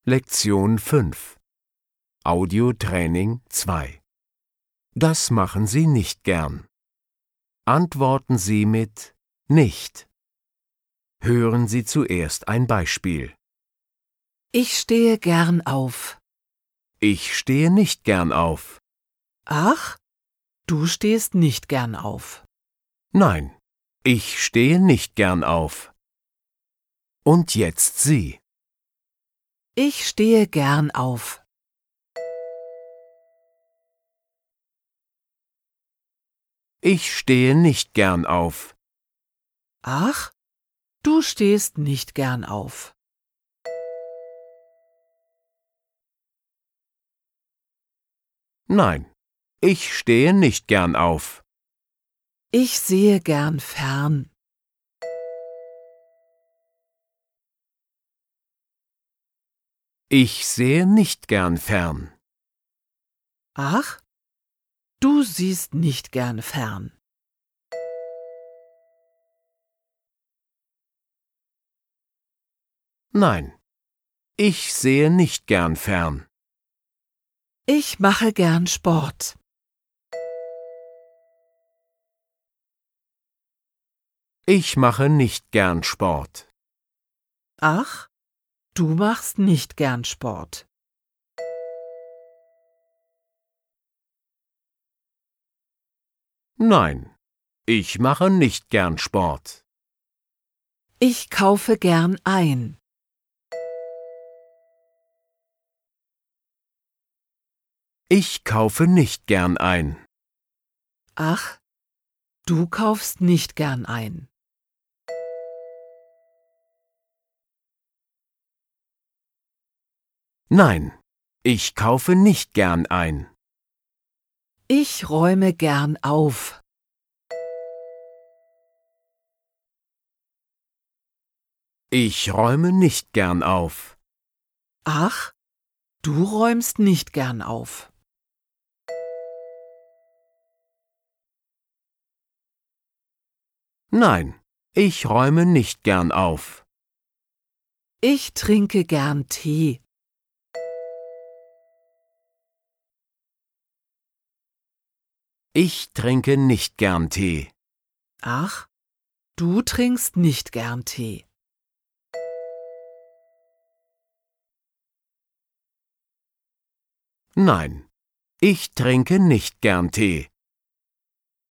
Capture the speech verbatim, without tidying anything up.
Lektion fünf. Audiotraining zwei. Das machen Sie nicht gern. Antworten Sie mit nicht. Hören Sie zuerst ein Beispiel. Ich stehe gern auf. Ich stehe nicht gern auf. Ach, du stehst nicht gern auf. Nein, ich stehe nicht gern auf. Und jetzt Sie. Ich stehe gern auf. Ich stehe nicht gern auf. Ach, du stehst nicht gern auf. Nein, ich stehe nicht gern auf. Ich sehe gern fern. Ich sehe nicht gern fern. Ach, du siehst nicht gern fern. Nein, ich sehe nicht gern fern. Ich mache gern Sport. Ich mache nicht gern Sport. Ach, du machst nicht gern Sport. Nein, ich mache nicht gern Sport. Ich kaufe gern ein. Ich kaufe nicht gern ein. Ach, du kaufst nicht gern ein. Nein, ich kaufe nicht gern ein. Ich räume gern auf. Ich räume nicht gern auf. Ach, du räumst nicht gern auf. Nein, ich räume nicht gern auf. Ich trinke gern Tee. Ich trinke nicht gern Tee. Ach, du trinkst nicht gern Tee. Nein, ich trinke nicht gern Tee.